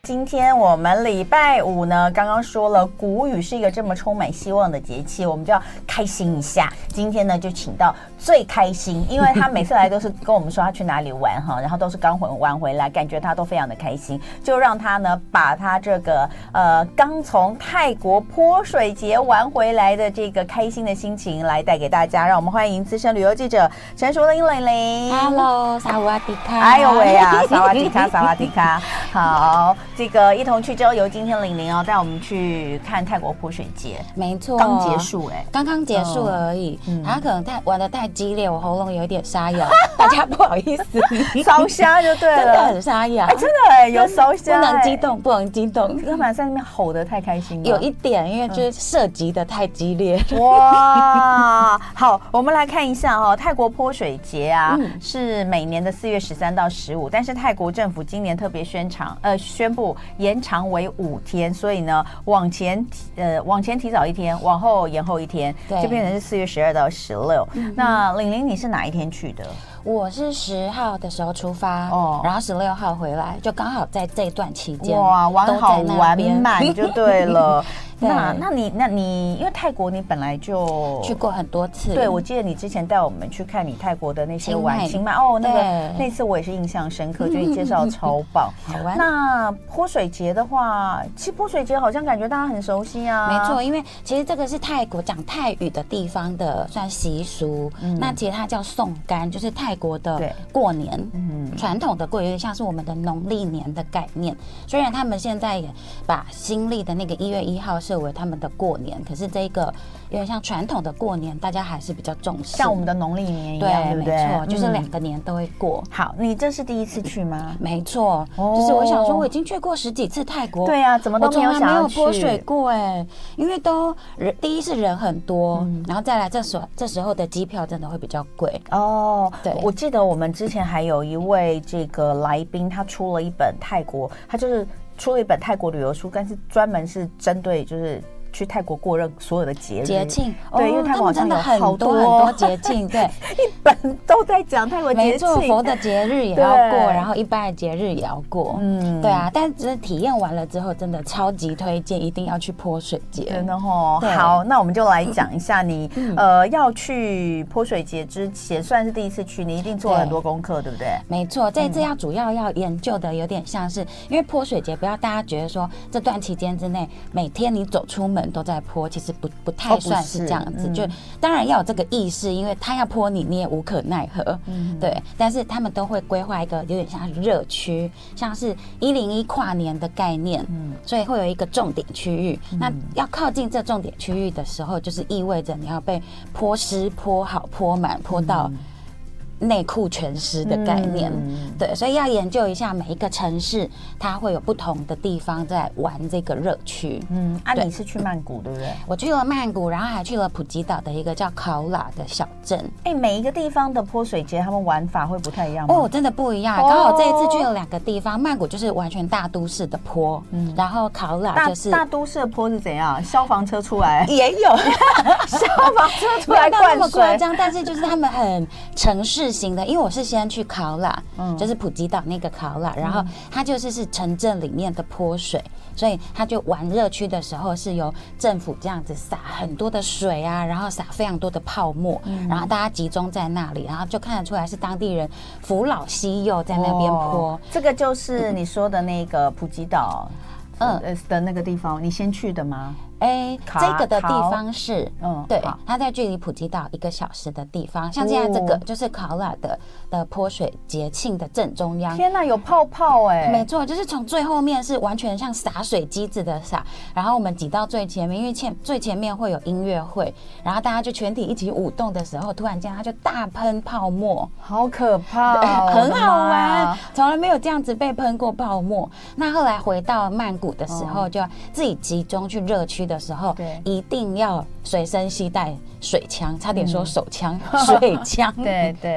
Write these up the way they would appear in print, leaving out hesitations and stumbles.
今天我们礼拜五呢，刚刚说了谷雨是一个这么充满希望的节气，我们就要开心一下。今天呢，就请到最开心，因为他每次来都是跟我们说他去哪里玩哈，然后都是刚玩回来，感觉他都非常的开心，就让他呢把他这个刚从泰国泼水节玩回来的这个开心的心情来带给大家。让我们欢迎资深旅游记者陈淑玲玲玲。 Hello， 萨瓦迪卡。 哎呦喂呀，萨瓦迪卡，萨瓦迪卡。好，这个一同去郊游，今天玲玲哦带我们去看泰国泼水节。 没错， 刚结束刚刚结束而已。他可能玩得太激烈，我喉咙有点沙哑，大家不好意思。 烧虾就对了， 真的很沙哑。 真的有烧虾， 不能激动，不能激动。 干嘛在那边吼得太开心了？ 有一点，因为就是涉及的太激烈。 哇，好，我们来看一下哈，泰国泼水节啊，是每年的4月13到15，但是泰国政府今年特别宣布延长为5天，所以呢，往前提早1天，往后延后1天，就变成是4月12到16。那玲玲，你是哪一天去的？ 我是10号的时候出发，然后16号回来，就刚好在这一段期间， 哇，玩好玩满就对了。那你因为泰国你本来就去过很多次， 对，我记得你之前带我们去看你泰国的那些玩清迈那次我也是印象深刻，觉得你介绍超棒， 好玩。 那泼水节的话，其实泼水节好像感觉大家很熟悉啊。 没错，因为其实这个是泰国讲泰语的地方的算习俗，那其实它叫送干，就是泰国的过年，传统的过年有点像是我们的农历年的概念。虽然他们现在也把新历的那个1月1号设为他们的过年，可是这个有点像传统的过年，大家还是比较重视， 像我们的农历年一样，对不对？ 没错，就是2个年都会过。 好，你这是第一次去吗？ 没错，就是我想说我已经去过10几次泰国， 对啊，怎么都没有想要去， 我从来没有泼水过哎，因为第一是人很多，然后再来这时候的机票真的会比较贵哦。对，我记得我们之前还有一位这个来宾，他出了一本泰国，他就是出了一本泰国旅游书，但是专门是针对就是去泰国过所有的节庆， 对，因为泰国好像有好多很多节庆，对， 一本都在讲泰国节庆， 没错，佛的节日也要过，然后一般的节日也要过，对啊，但只是体验完了之后，真的超级推荐，一定要去泼水节， 真的哦。好，那我们就来讲一下你要去泼水节之前，算是第一次去，你一定做了很多功课，对不对？ 没错，这一次主要要研究的有点像是，因为泼水节，不要大家觉得说这段期间之内，每天你走出门都在泼，其实不太算是这样子。就当然要有这个意识，因为他要泼你，你也无可奈何。对。但是他们都会规划一个有点像热区，像是101跨年的概念。所以会有一个重点区域。那要靠近这重点区域的时候，就是意味着你要被泼湿、泼好、泼满、泼到内裤全湿的概念，对，所以要研究一下每一个城市，它会有不同的地方在玩这个热区。 你是去曼谷对不对？ 我去了曼谷，然后还去了普吉岛的一个叫考拉的小镇。 每一个地方的泼水节，他们玩法会不太一样吗？ 哦，真的不一样。刚好这一次去了2个地方，曼谷就是完全大都市的泼，然后考拉就是大都市的泼是怎样？消防车出来也有， 消防车出来灌水， 没有到那么夸张，但是就是他们很城市型的，因为我是先去考拉，就是普吉岛那个考拉，然后它就是城镇里面的泼水，所以它就玩热区的时候是由政府这样子洒很多的水啊，然后洒非常多的泡沫，然后大家集中在那里，然后就看得出来是当地人扶老携幼在那边泼。 这个就是你说的那个普吉岛的那个地方，你先去的吗？ 这个的地方是，对，它在距离普吉岛1个小时的地方。像现在这个就是考拉的泼水节庆的正中央。 天哪，有泡泡没错，就是从最后面是完全像洒水机子的洒，然后我们挤到最前面，因为最前面会有音乐会，然后大家就全体一起舞动的时候，突然间它就大喷泡沫， 好可怕很好玩，从来没有这样子被喷过泡沫。那后来回到曼谷的时候，就自己集中去热区的时候，一定要随身携带水枪，差点说手枪，水枪。 对。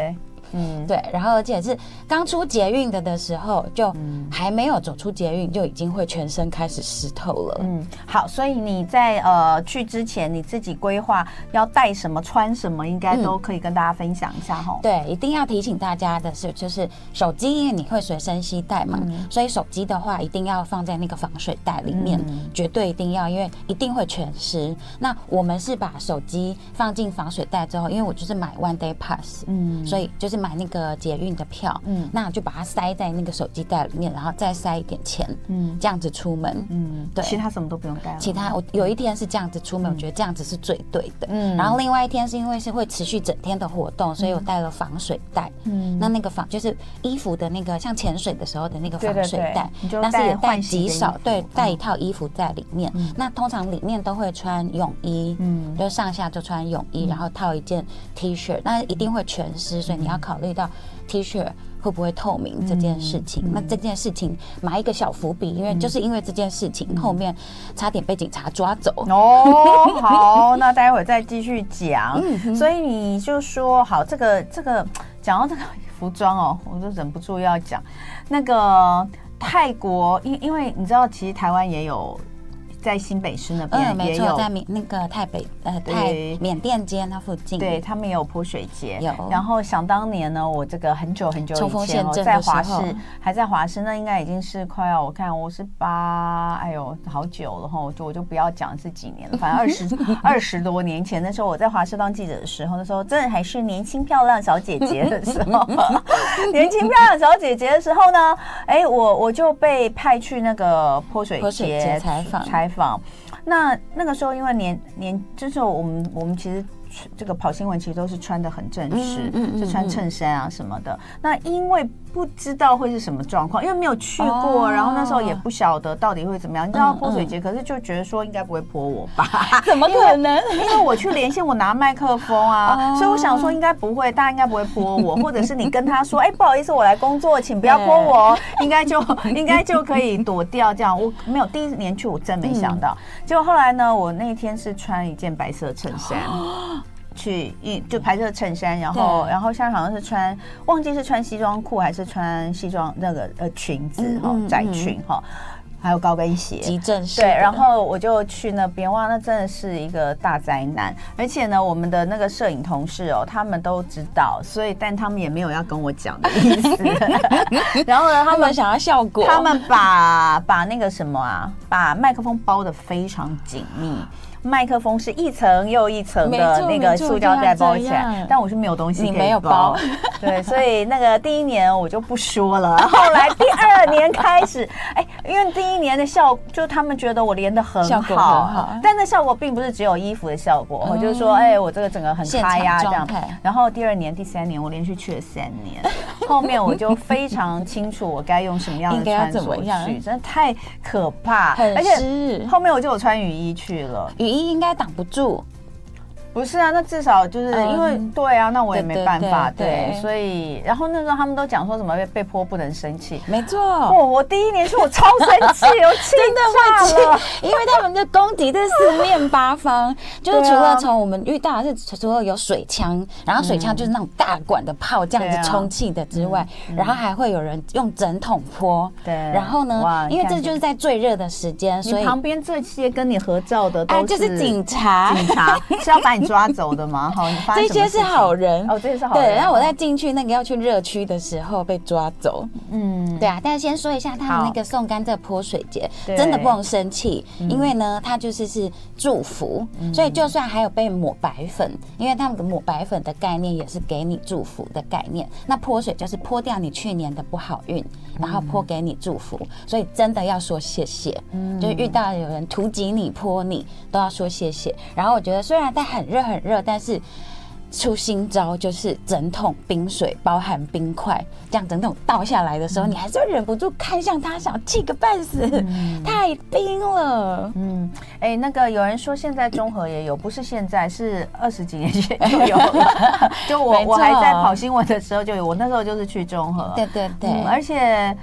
对，然后而且是刚出捷运的时候，就还没有走出捷运，就已经会全身开始湿透了。 好，所以你在去之前，你自己规划要带什么、穿什么，应该都可以跟大家分享一下哈。 对，一定要提醒大家的是，就是手机，因为你会随身携带嘛，所以手机的话一定要放在那个防水袋里面，绝对一定要，因为一定会全湿。那我们是把手机放进防水袋之后，因为我就是买 One Day Pass，所以就是买那个捷运的票，那就把它塞在那个手机袋里面，然后再塞一点钱，这样子出门，对， 其他什么都不用带了。 其他我有一天是这样子出门，我觉得这样子是最对的。然后另外一天是因为是会持续整天的活动，所以我带了防水袋。那个就是衣服的那个像潜水的时候的那个防水袋，但是也带极少，对，带一套衣服在里面。那通常里面都会穿泳衣，就上下就穿泳衣，然后套一件 T 恤，那一定会全湿，所以你要考虑到 T 恤会不会透明这件事情。那这件事情埋一个小伏笔，因为就是因为这件事情后面差点被警察抓走。 好，那待会儿再继续讲。所以你就说好，这个讲到这个服装我就忍不住要讲那个泰国，因为你知道，其实台湾也有。在新北市那边没错，在那个泰缅甸街那附近， 对他们也有泼水节。 有， 然后想当年呢，我这个很久以前在华视，还在华视，那应该已经是快要我看哎呦好久了哈，我就不要讲是几年了，反正20多年前，那时候我在华视当记者的时候，那时候真的还是年轻漂亮小姐姐的时候，年轻漂亮小姐姐的时候呢，我就被派去那个泼水节采访。那个时候因为就是我们其实这个跑新闻其实都是穿得很正式，就穿衬衫啊什么的。那因为不知道会是什么状况，因为没有去过，然后那时候也不晓得到底会怎么样。你知道泼水节，可是就觉得说应该不会泼我吧？ 怎么可能？ 因为我去连线，我拿麦克风啊，所以我想说应该不会，大家应该不会泼我，或者是你跟他说，不好意思，我来工作，请不要泼我，应该就可以躲掉这样。我没有第一年去，我真没想到。结果后来呢，我那天是穿一件白色衬衫。就白色衬衫，然后现在好像是忘记是穿西装裤还是穿西装那个裙子窄裙还有高跟鞋， 极正式。 对，然后我就去那边，哇，那真的是一个大灾难。而且呢，我们的那个摄影同事他们都知道，但他们也没有要跟我讲的意思。然后呢，他们想要效果， 他们把那个什么把麦克风包得非常紧密。麦克风是一层又一层的那个塑胶袋包起来，但我是没有东西可以包， 你没有包， 对，所以那个第一年我就不说了。后来第2年开始，因为第一年的就他们觉得我练得很好，但那效果并不是只有衣服的效果，就是说，我这个整个很开呀这样。然后第2年、第3年，我连续去了3年，后面我就非常清楚我该用什么样的穿着去，真的太可怕，而且后面我就有穿雨衣去了。 雨衣应该挡不住， 不是啊？那至少就是因为对啊，那我也没办法，对，所以然后那时候他们都讲说什么被泼不能生气， 没错。 我第一年去我超生气，我气真的会气，因为他们的攻击在四面八方，就是除了从我们遇到的是除了有水枪，然后水枪就是那种大管的炮这样子充气的之外，然后还会有人用整桶泼，对。然后呢，因为这就是在最热的时间，所以旁边这些跟你合照的都就是警察是要把你抓走的吗？好， 这些是好人这些是好人。 对，然后我在进去那个要去热区的时候被抓走。对啊。但是先说一下，他们那个送甘蔗泼水节真的不能生气，因为呢，它就是祝福，所以就算还有被抹白粉，因为他们的抹白粉的概念也是给你祝福的概念。那泼水就是泼掉你去年的不好运，然后泼给你祝福，所以真的要说谢谢。就是遇到有人图及你泼你，都要说谢谢。然后我觉得虽然在很热，但是出新招，就是整桶冰水包含冰块，这样整桶倒下来的时候，你还是会忍不住看向它，想气个半死，太冰了。 那个有人说现在中和也有，不是现在，是20几年前就有了。就我还在跑新闻的时候就有，我那时候就是去中和。 对， 而且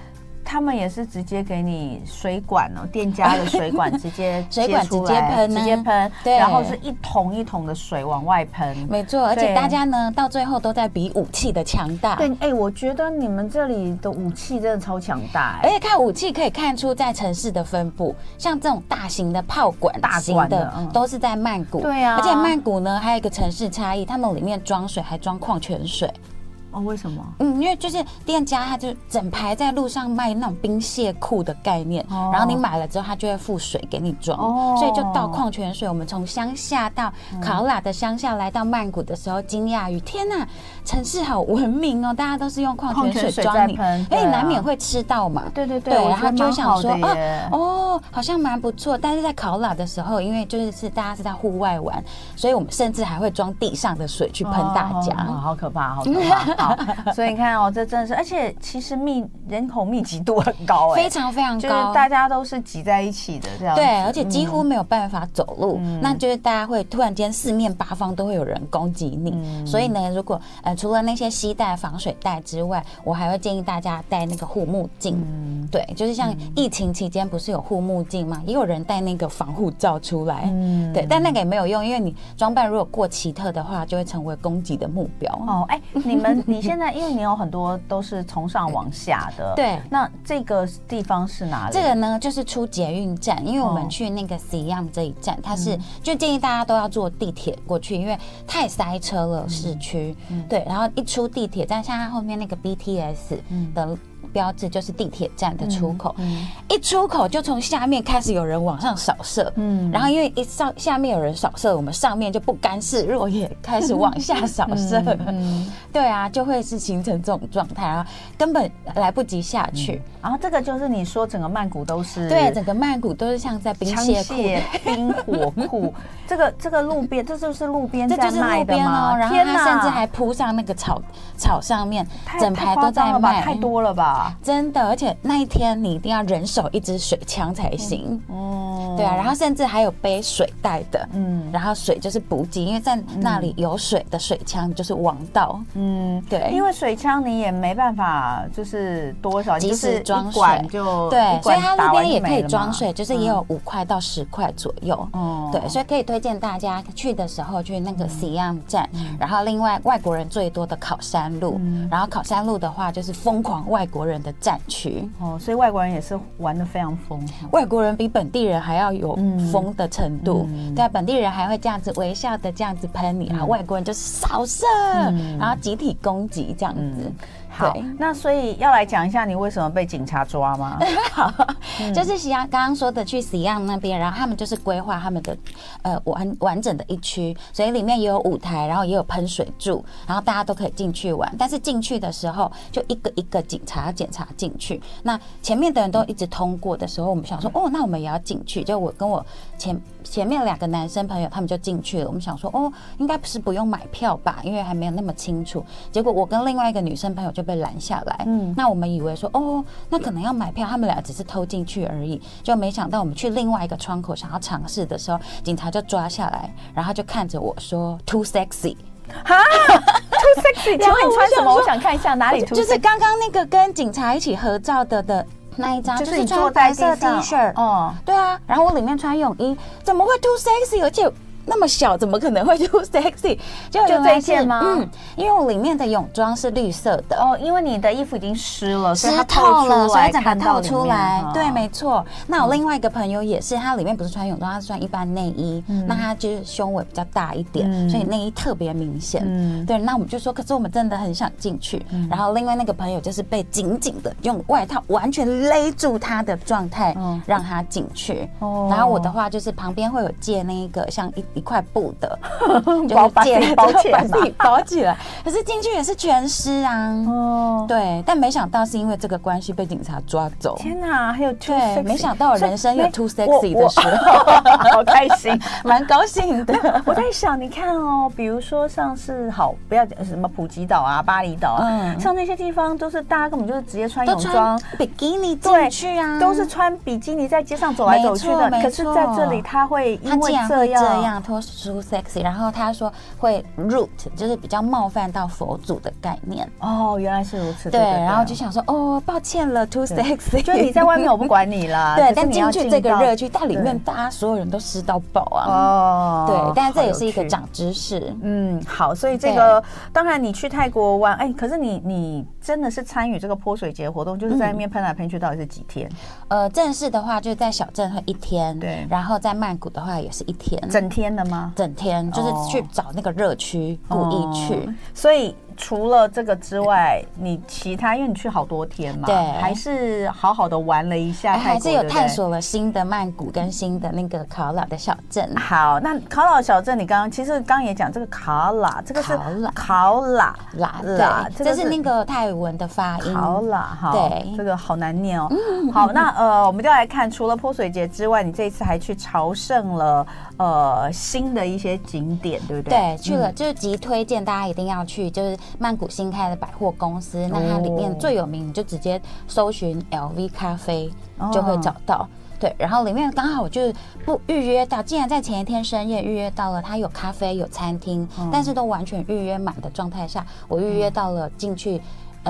他们也是直接给你水管哦，店家的水管直接水管直接喷， 直接喷， 对， 然后是一桶一桶的水往外喷， 没错，而且大家呢到最后都在比武器的强大。 对，我觉得你们这里的武器真的超强大， 而且看武器可以看出在城市的分布，像这种大型的炮管、大型的都是在曼谷， 对啊， 而且曼谷呢还有一个城市差异，他们里面装水还装矿泉水。 哦，为什么？ 因为就是店家他就整排在路上卖那种冰屑库的概念，然后你买了之后他就会付水给你装，所以就倒矿泉水。我们从乡下到考拉的乡下来到曼谷的时候，惊讶于天哪，城市好文明哦，大家都是用矿泉水装你，而且难免会吃到嘛。 对， 然后就想说好像蛮不错。但是在考拉的时候，因为就是大家是在户外玩，所以我们甚至还会装地上的水去喷大家， 好可怕，好可怕。所以你看哦，这真的是，而且其实人口密集度很高， 非常非常高， 就是大家都是挤在一起的这样。 对，而且几乎没有办法走路，那就是大家会突然间四面八方都会有人攻击你。所以呢，如果除了那些携带防水袋之外，我还会建议大家戴那个护目镜。对，就是像疫情期间不是有护目镜吗？也有人戴那个防护罩出来。对，但那个也没有用，因为你装扮如果过奇特的话，就会成为攻击的目标。 你现在因为你有很多都是从上往下的， 对， 那这个地方是哪里？ 这个呢就是出捷运站，因为我们去那个 Siam 这一站，它是就建议大家都要坐地铁过去，因为太塞车了市区。对，然后一出地铁站，像它后面那个 BTS 的标志就是地铁站的出口，一出口就从下面开始有人往上扫射，然后因为下面有人扫射，我们上面就不甘示弱，也开始往下扫射，对啊，就会是形成这种状态，然后根本来不及下去。 然后这个就是你说整个曼谷都是， 对，整个曼谷都是像在冰屑库、 冰火库，这个路边，这就是路边， 这就是路边哦，然后它甚至还铺上那个草上面，整排都在卖， 太多了吧？ 真的，而且那一天你一定要人手一支水枪才行。对啊，然后甚至还有背水袋的，然后水就是补给，因为在那里有水的水枪就是王道。对， 因为水枪你也没办法就是多少， 即时装水就对，所以它路边也可以装水，就是也有5块到10块左右。对，所以可以推荐大家去的时候去那个 Siam 站，然后另外外国人最多的考山路，然后考山路的话就是疯狂外国人的战区。 所以外国人也是玩得非常疯， 外国人比本地人还要有疯的程度。对，本地人还会这样子微笑的这样子喷你，然后外国人就是扫射，然后集体攻击这样子。 好，那所以要来讲一下你为什么被警察抓吗？ 好，就是刚刚说的去 Siam 那边，然后他们就是规划他们的完整的一区，所以里面也有舞台，然后也有喷水柱，然后大家都可以进去玩。但是进去的时候就一个一个警察要检查进去，那前面的人都一直通过的时候，我们想说那我们也要进去。就我跟我前面2个男生朋友他们就进去了，我们想说应该是不用买票吧，因为还没有那么清楚。结果我跟另外一个女生朋友就被拦下来，那我们以为说那可能要买票，他们俩只是偷进去而已，就没想到我们去另外一个窗口想要尝试的时候，警察就抓下来，然后就看着我说 too sexy。 哈 ，too sexy， 请问你穿什么？我想看一下哪里 too sexy。 就是刚刚那个跟警察一起合照的那一张， 就是穿白色 T 恤，对啊，然后我里面穿泳衣，怎么会 too sexy？ 而且那么小，怎么可能会 too sexy？ 就这一件吗？ 因为我里面的泳装是绿色的因为你的衣服已经湿了， 所以它透了，所以整个透出来。对，没错。那我另外一个朋友也是，他里面不是穿泳装，他是穿一般内衣，那他就是胸围比较大一点，所以内衣特别明显。对，那我们就说，可是我们真的很想进去。然后另外那个朋友就是被紧紧的用外套完全勒住他的状态，让他进去。然后我的话就是旁边会有借那一个像一块布的， 就把自己包起来。可是进去也是全湿啊。对，但没想到是因为这个关系被警察抓走。 天哪，还有 too sexy， 没想到人生有 too sexy 的时候， 好开心， 蛮高兴的。 我在想，你看比如说像是不要什么普吉岛啊、巴厘岛啊，像那些地方都是大家根本就是直接穿泳装、 比基尼进去啊， 都是穿比基尼在街上走来走去的。可是在这里，他会因为这样托 too sexy， 然后他说会 rude， 就是比较冒犯到佛祖的概念。 哦，原来是如此。 对，然后就想说，哦，抱歉了 ，too sexy， 就你在外面我不管你啦。 对，但进去这个热区，但里面大家所有人都吃到饱啊。哦，对，但是这也是一个长知识。 好，所以这个当然你去泰国玩，可是你真的是参与这个泼水节活动，就是在那边喷来喷去，到底是几天？ 正式的话就是在小镇会1天， 对， 然后在曼谷的话也是1天， 整天的吗？ 整天，就是去找那个热区，故意去。 所以除了这个之外，你其他因为你去好多天嘛， 对， 还是好好的玩了一下泰国， 还是有探索了新的曼谷跟新的那个卡拉的小镇。 好，那卡拉小镇，你其实刚刚也讲这个卡拉，这个是考拉， 对，这是那个泰文的发音。 考拉，好， 对， 这个好难念哦。好，那我们就来看，除了泼水节之外，你这一次还去朝圣了新的一些景点，对不对？ 对，去了就是极推荐大家一定要去，就是曼谷新开的百货公司，那它里面最有名，你就直接搜寻 LV 咖啡就会找到。对，然后里面刚好我就不预约到，竟然在前一天深夜预约到了，它有咖啡有餐厅，但是都完全预约满的状态下，我预约到了进去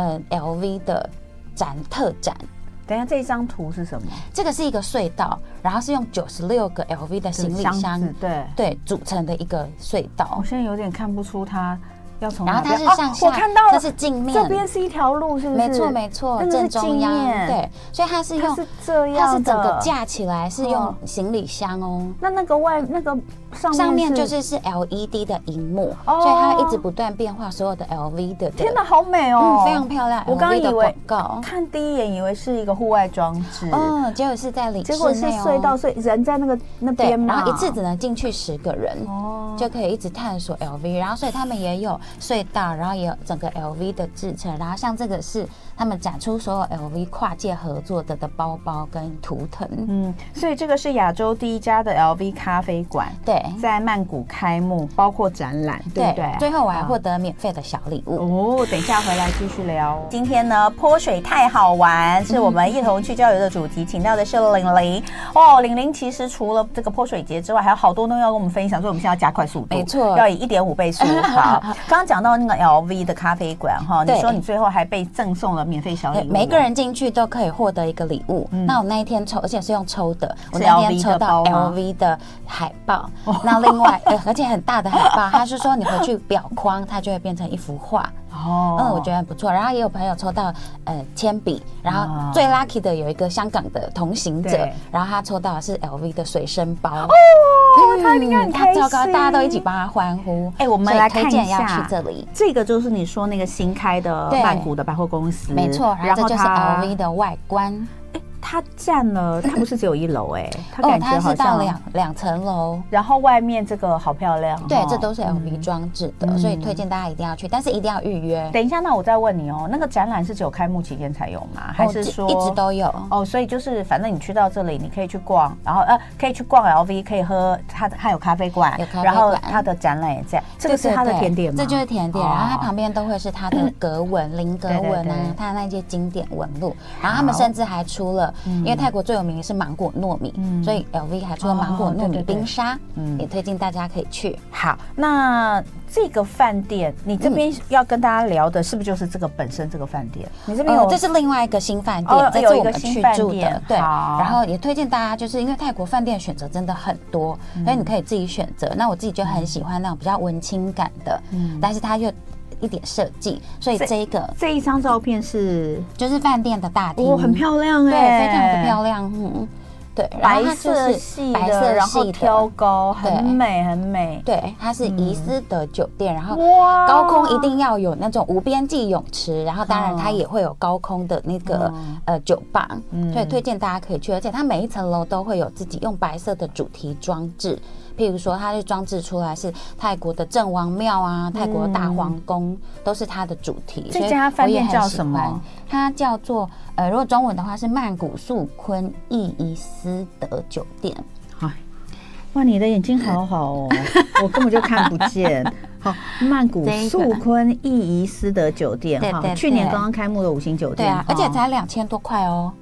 LV 的特展。 等一下，这一张图是什么？ 这个是一个隧道，然后是用96个 LV 的行李箱对组成的一个隧道。 我现在有点看不出它要从哪边，然后它是上下， 我看到了， 这是镜面， 这边是一条路，是不是？ 没错，正中央。对，所以它是用，它是整个架起来是用行李箱哦。 那个上面就是 LED 的荧幕，所以它会一直不断变化所有的 LV 的。 天哪，好美哦， 非常漂亮。 我刚刚以为看第一眼以为是一个户外装置， 结果是在结果是隧道，所以人在那边嘛， 然后一次只能进去10个人，就可以一直探索 LV。然后所以他们也有隧道，然后也有整个 LV 的制成，然后像这个是他们展出所有 LV 跨界合作的包包跟图腾。 所以这个是亚洲第一家的 LV 咖啡馆， 对， 在曼谷开幕，包括展览，对不对？ 最后我还获得免费的小礼物。 等一下回来继续聊。今天呢，泼水太好玩，是我们一同去郊游的主题，请到的是玲玲。玲玲其实除了这个泼水节之外，还有好多东西要跟我们分享，所以我们现在要加快速度， 没错， 要以1.5倍速。好，刚刚讲到那个 LV 的咖啡馆哈，你说你最后还被赠送了免费小礼物， 每个人进去都可以获得一个礼物。那我那一天抽，而且是用抽的，我那天抽到 LV 的海报。那另外，而且很大的海报，他是说你回去裱框，它就会变成一幅画。我觉得很不错。然后也有朋友抽到铅笔，然后最 lucky 的有一个香港的同行者，然后他抽到的是 LV 的随身包。 他应该很开心， 糟糕，大家都一起帮他欢呼。 我们来看一下， 要去这里。 这个就是你说那个新开的曼谷的百货公司， 没错。然后这就是 LV 的外观。 它占了，它不是只有1楼它感觉好像它是到两层楼， 然后外面这个好漂亮， 对，这都是 LV 装置的，所以推荐大家一定要去，但是一定要预约。 等一下，那我再问你那个展览是只有开幕期间才有吗？还是说一直都有？ 所以就是反正你去到这里，你可以去逛，然后可以去逛 LV， 可以喝它有咖啡馆，然后它的展览也在，这个是它的甜点吗？ 这就是甜点，然后它旁边都会是它的格纹、菱格纹啊，它的那些经典纹路，然后他们甚至还出了。因为泰国最有名的是芒果糯米，所以 LV 还出了芒果糯米冰沙，也推荐大家可以去。 好，那这个饭店，你这边要跟大家聊的是不是就是这个本身这个饭店？你这边有， 这是另外一个新饭店，这是我们去住的，对。然后也推荐大家，就是因为泰国饭店选择真的很多，所以你可以自己选择。那我自己就很喜欢那种比较文青感的，但是它又一点设计，所以这一张照片就是饭店的大厅， 很漂亮对，非常的漂亮，对， 白色系的，然后挑高，很美很美。 对，它是怡思德酒店，然后高空一定要有那种无边际泳池，然后当然它也会有高空的那个酒吧，所以推荐大家可以去，而且它每一层楼都会有自己用白色的主题装置。譬如说，它就装置出来是泰国的郑王庙啊，泰国的大皇宫，都是它的主题。 这家饭店叫什么？ 它叫做如果中文的话是曼谷素坤意怡思德酒店。 哇，你的眼睛好好哦，我根本就看不见。好，曼谷素坤意怡思德酒店，去年刚刚开幕的5星酒店， 对啊，而且才2000多块哦。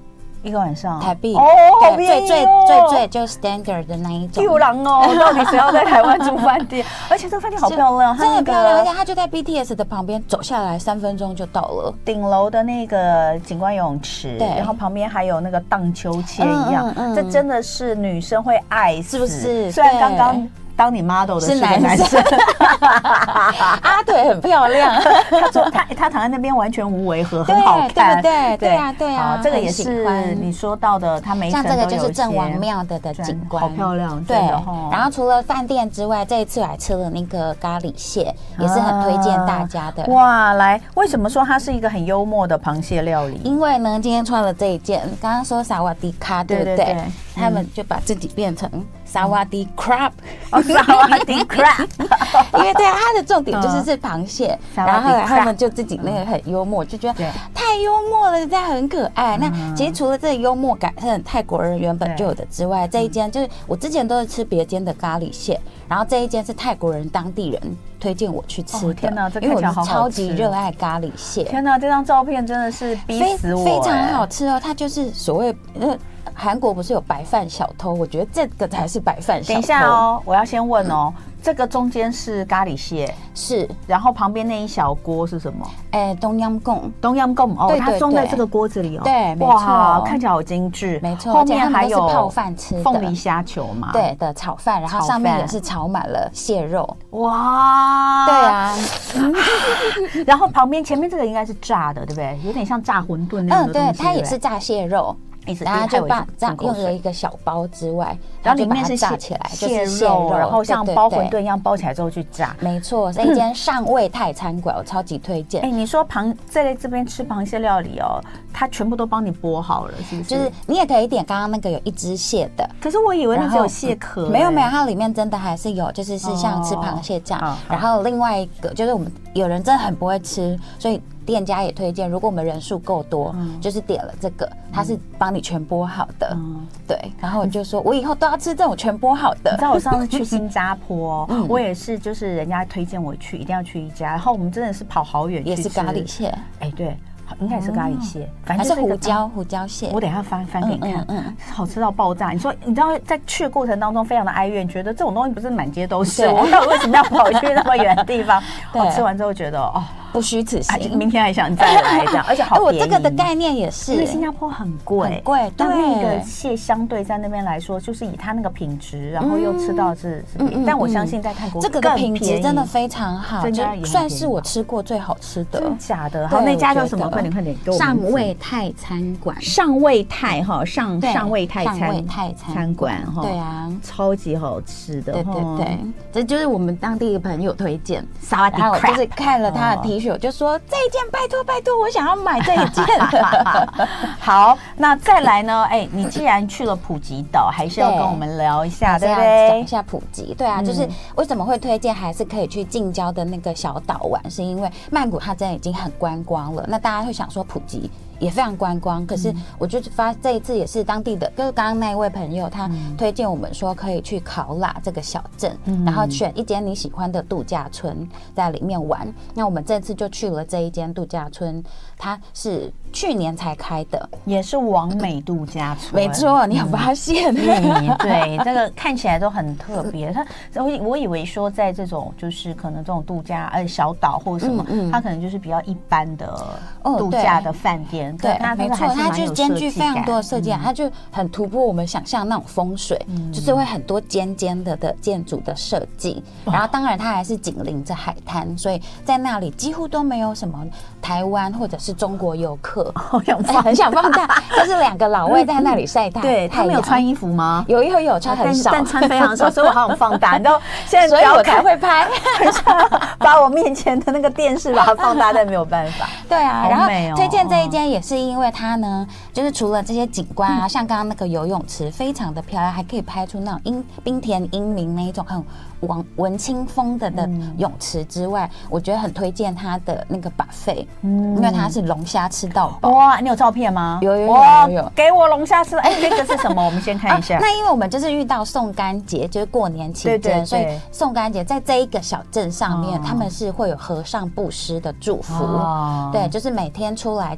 一个晚上台币哦，好便宜最就 standard 的那一种。 有人哦，到底谁要在台湾住饭店？而且这个饭店好漂亮， 真的很漂亮，而且它就在 BTS 的旁边，走下来3分钟就到了。 顶楼的那个景观游泳池， 对， 然后旁边还有那个荡秋千一样，这真的是女生会爱死， 是不是？ 虽然刚刚当你 model 的是男生， 阿腿很漂亮。 他说他躺在那边完全无违和，很好看， 对不对？对啊，对啊， 这个也是你说到的，他每一层都有像这个就是郑王庙的景观， 好漂亮， 对。然后除了饭店之外，这一次我还吃了那个咖喱蟹，也是很推荐大家的。 哇，来，为什么说它是一个很幽默的螃蟹料理？ 因为呢，今天穿了这一件，刚刚说萨瓦迪卡，对不对？他们就把自己变成萨瓦迪 crab。 萨瓦迪 crab， 因为对啊，它的重点就是螃蟹，然后后来他们就自己那个很幽默，就觉得太幽默了，但很可爱。那其实除了这个幽默感是泰国人原本就有的之外，这一间就是我之前都是吃别间的咖喱蟹，然后这一间是泰国人当地人推荐我去吃的。 天哪，这因为我是超级热爱咖喱蟹。 天哪，这张照片真的是逼死我， 非常好吃哦。它就是所谓韩国不是有白饭小偷？我觉得这个才是白饭小偷。 等一下哦，我要先问哦，这个中间是咖喱蟹， 是， 然后旁边那一小锅是什么？ 冬阴功， 冬阴功哦，它装在这个锅子里哦， 对，没错， 看起来好精致， 没错。 后面还有泡饭吃的凤梨虾球嘛， 对的炒饭，然后上面也是炒满了蟹肉， 哇， 对啊。 然后前面这个应该是炸的，对不对？有点像炸馄饨那种的东西， 对，它也是炸蟹肉。然后就把这样用了一个小包之外， 然后里面是炸起来， 蟹肉，然后像包馄饨一样包起来之后去炸。 没错，是一间上味泰餐馆，我超级推荐。 哎，你说在这边吃螃蟹料理哦，它全部都帮你剥好了，是不是？ 就是你也可以点刚刚那个有一只蟹的， 可是我以为那只有蟹壳。 没有，它里面真的还是有，就是像吃螃蟹这样。然后另外一个就是我们有人真的很不会吃，所以店家也推荐，如果我们人数够多，就是点了这个，它是帮你全剥好的，对。然后我就说，我以后都要吃这种全剥好的。 你知道我上次去新加坡，我也是，就是人家推荐我去，一定要去一家，然后我们真的是跑好远去吃， 也是咖喱蟹， 哎，对。应该也是咖喱蟹， 反正是胡椒蟹。 我等一下翻给你看，好吃到爆炸。你知道在去的过程当中非常的哀怨，觉得这种东西不是满街都是，我到底为什么要跑去那么远的地方？我吃完之后觉得不虚此行， 明天还想再来这样，而且好便宜。 我这个的概念也是， 因为新加坡很贵，但那个蟹相对在那边来说，就是以它那个品质，然后又吃到是，但我相信在泰国这个的品质真的非常好，就算是我吃过最好吃的。 真的假的？好，那家叫什么？快点给我。 上味泰餐馆， 上味泰哈，上味泰餐馆哈， 对啊， 超级好吃的， 对，这就是我们当地的朋友推荐， 萨瓦迪 crab， 然后就是看了他的 T 恤，我就说这一件拜托，我想要买这一件。 好，那再来呢？哎，你既然去了普吉岛，还是要跟我们聊一下，对不对？ 讲一下普吉，对啊，就是为什么会推荐，还是可以去近郊的那个小岛玩，是因为曼谷它真的已经很观光了，那大家会想说普吉也非常观光，可是我就这一次也是当地的，就是刚刚那一位朋友他推荐我们说可以去考拉这个小镇，然后选一间你喜欢的度假村在里面玩。那我们这次就去了这一间度假村，它是去年才开的， 也是网美度假村。 没错，你有发现？ 对，这个看起来都很特别。我以为说在这种就是可能这种度假小岛或者什么，它可能就是比较一般的度假的饭店。 对，没错，它就兼具非常多的设计它就很突破我们想象那种风水，就是会很多尖的建筑的设计。然后当然它还是紧邻着海滩，所以在那里几乎都没有什么台湾或者是中国游客。很想放大，就是两个老外在那里晒太阳。 对，他们有穿衣服吗？ 有穿很少， 但穿非常少，所以我好想放大。你知道现在， 所以我才会拍， 把我面前的那个电视把它放大，但没有办法。 对啊，然后推荐这一间也是因为它呢，就是除了这些景观啊，像刚刚那个游泳池非常的漂亮，还可以拍出那种冰田英明那一种很文青风的泳池之外，我觉得很推荐它的那个 buffet，因为它是龙虾吃到饱。 哇，你有照片吗？ 有， 给我龙虾吃。哎，这个是什么？我们先看一下。 那因为我们就是遇到送干节，就是过年期间，所以送干节在这一个小镇上面，他们是会有和尚布施的祝福。对，就是每天出来之后，就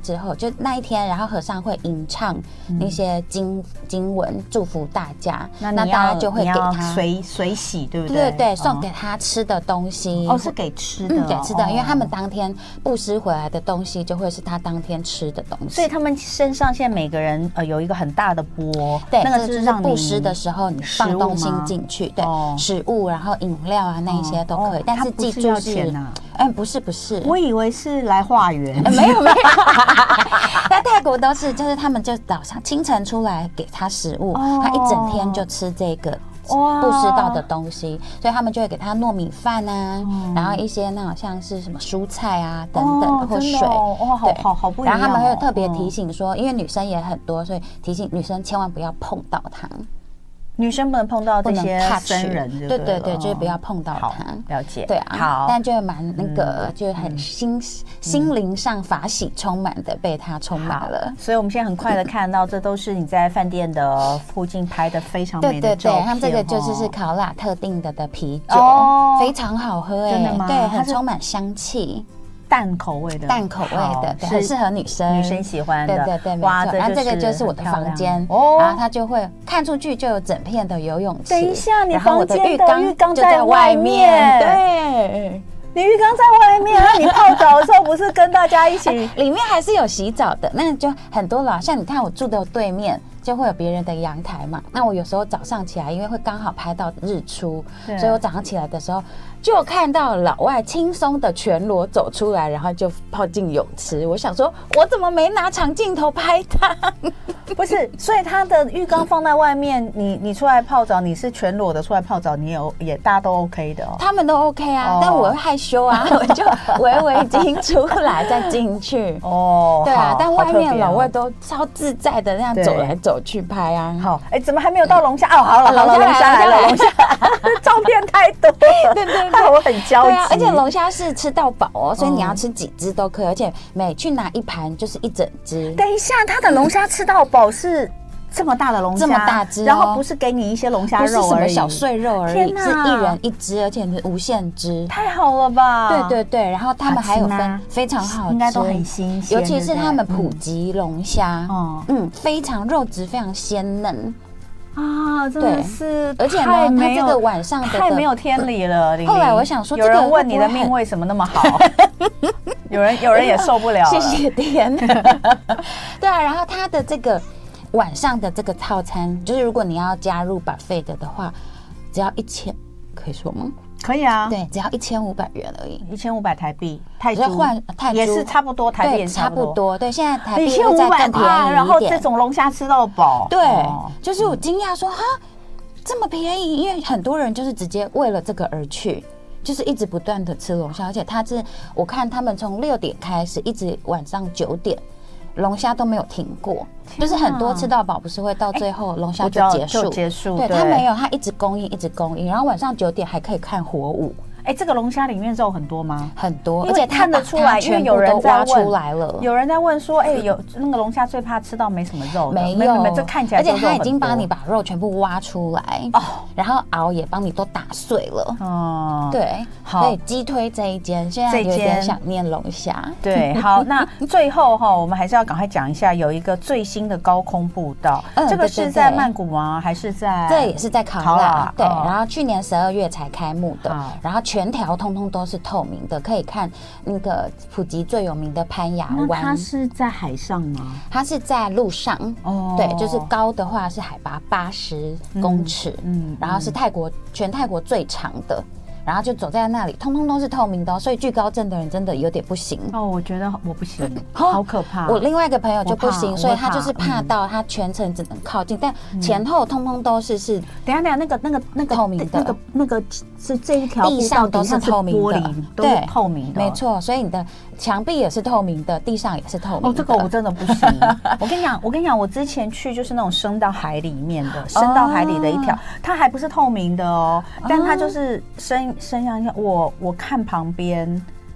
就那一天，然后和尚会吟唱那些经文祝福大家，那大家就会给他水洗，对不对？ 对，送给他吃的东西。 是给吃的， 给吃的，因为他们当天布施回来的东西就会是他当天吃的东西。 所以他们身上现在每个人有一个很大的钵， 对， 那个是让布施的时候你放东西进去，对，食物，然后饮料啊那一些都可以，但是记住是，不是， 我以为是来化缘， 没有，在泰国都是，就是他们就早上清晨出来给他食物，他一整天就吃这个布施到的东西，所以他们就会给他糯米饭啊，然后一些那种像是什么蔬菜啊等等的或水， 好不一样。 然后他们会特别提醒说，因为女生也很多，所以提醒女生千万不要碰到它。 女生不能碰到这些僧人， 对，就是不要碰到它。 了解， 对啊，好，但就蛮那个，就很心灵上法喜充满的，被它充满了。 所以我们现在很快的看到，这都是你在饭店的附近拍的非常美的照片。 对，他们这个就是考拉特定的啤酒，非常好喝， 真的吗？ 对，很充满香气。 淡口味的， 对，很适合女生喜欢的。 对，哇，然后这个就是我的房间，然后它就会看出去就有整片的游泳池。 等一下，你房间的浴缸就在外面， 对。你浴缸在外面，那你泡澡的时候不是跟大家一起？ 里面还是有洗澡的，那就很多了。像你看我住的对面就会有别人的阳台嘛，那我有时候早上起来，因为会刚好拍到日出，所以我早上起来的时候就看到老外轻松的全裸走出来，然后就泡进泳池。我想说，我怎么没拿长镜头拍他？ 不是，所以他的浴缸放在外面，你出来泡澡，你是全裸的出来泡澡，你也大家都 OK 的哦。 他们都 OK 啊，但我会害羞啊，我就围围巾出来再进去。对啊，但外面老外都超自在的那样走来走去拍啊。 好，怎么还没有到龙虾？好了，龙虾来了，龙虾照片太多了，对，我很焦急。 对啊，而且龙虾是吃到饱哦，所以你要吃几只都可以，而且每去拿一盘就是一整只。 等一下，他的龙虾吃到饱是这么大的龙虾， 这么大只， 然后不是给你一些龙虾肉而已， 小碎肉而已，是一人一只，而且是无限只， 太好了吧？ 对，然后他们还有分非常好吃， 应该都很新鲜， 尤其是他们普吉龙虾，非常肉质非常鲜嫩。 啊，真的是， 而且呢，它这个晚上的太没有天理了。 后来我想说， 有人问你的命为什么那么好，有人也受不了。 谢谢天。对啊，然后它的这个晚上的这个套餐，就是如果你要加入 buffet 的话，只要1000，可以说吗？ 可以啊， 对，只要1500元而已 ，1500台币，泰铢也是差不多，台币也差不多。 对，现在台币会再更便宜一点。 然后这种龙虾吃到饱， 对，就是我惊讶说哈，这么便宜，因为很多人就是直接为了这个而去。就是一直不断的吃龙虾，而且我看他们从6点开始，一直晚上9点，龙虾都没有停过。就是很多吃到饱不是会到最后龙虾就结束，对，他没有，他一直供应，然后晚上9点还可以看火舞。 这个龙虾里面肉很多吗？ 很多， 而且看得出来，因为有人在挖出来了。 有人在问说，有那个龙虾最怕吃到没什么肉的， 没有， 这看起来， 而且他已经帮你把肉全部挖出来然后熬也帮你都打碎了。对，所以鸡推这一间，现在有点想念龙虾。 对，好，那最后我们还是要赶快讲一下，有一个最新的高空步道，这个是在曼谷吗？还是在？ 这也是在考拉，对，然后去年12月才开幕的，然后全条通通都是透明的，可以看那个普吉最有名的攀牙湾。 它是在海上吗？ 它是在路上，对，就是高的话是海拔80公尺，然后是全泰国最长的。然后就走在那里，通通都是透明的，所以惧高症的人真的有点不行。 我觉得我不行，好可怕。 我另外一个朋友就不行，所以他就是怕到他全程只能靠近，但前后通通都是。 等一下，那个透明的， 那个是这一条地上都是透明的， 都是透明的， 没错。所以你的墙壁也是透明的，地上也是透明的。 这个我真的不行。我跟你讲，我之前去就是那种伸到海里面的，伸到海里的一条，它还不是透明的但它就是伸向我看旁边，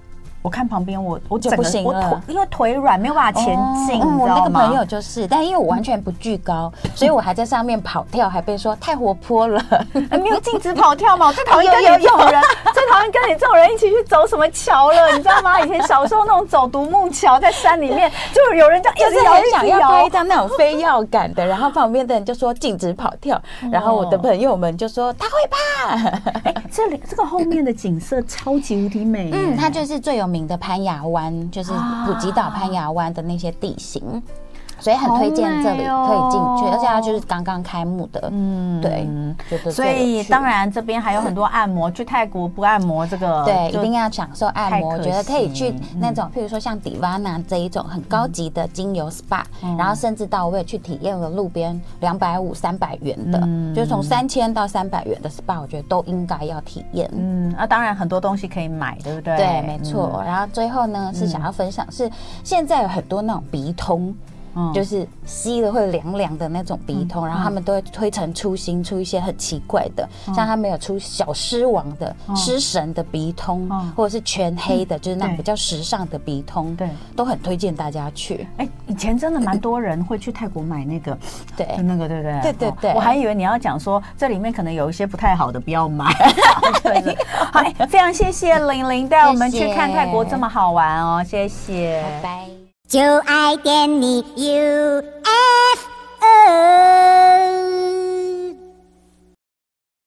我看旁边我就不行了， 因为腿软没有办法前进，你知道吗？ 我那个朋友就是，但因为我完全不惧高，所以我还在上面跑跳，还被说太活泼了。 没有禁止跑跳嘛？我最讨厌跟你这种人，最讨厌跟你这种人一起去走什么桥了，你知道吗？以前小时候那种走独木桥，在山里面，就有人这样一直摇， 很想要拍一张那种非要感的，然后旁边的人就说禁止跑跳，然后我的朋友们就说他会怕。 这个后面的景色超级无敌美。 它就是最有名的攀崖湾，就是普吉岛攀崖湾的那些地形。所以很推荐这里可以进去，而且它就是刚刚开幕的，对， 所以当然这边还有很多按摩，去泰国不按摩这个， 对，一定要享受按摩。我觉得可以去那种，譬如说像迪瓦纳这一种很高级的精油 SPA，然后甚至到我也去体验了路边250、300元的，就是从3000到300元的 SPA， 我觉得都应该要体验。 当然很多东西可以买，对不对？ 对，没错。然后最后呢是想要分享，是现在有很多那种鼻通。就是吸了会凉凉的那种鼻通，然后他们都会推陈出新，出一些很奇怪的，像他们有出小狮王的、狮神的鼻通，或者是全黑的，就是那种比较时尚的鼻通，对，都很推荐大家去。 以前真的蛮多人会去泰国买那个， 对， 那个对不对？ 对对对， 我还以为你要讲说这里面可能有一些不太好的，不要买。好，非常谢谢玲玲带我们去看泰国这么好玩哦，谢谢， 拜拜。 就爱点你 UFO。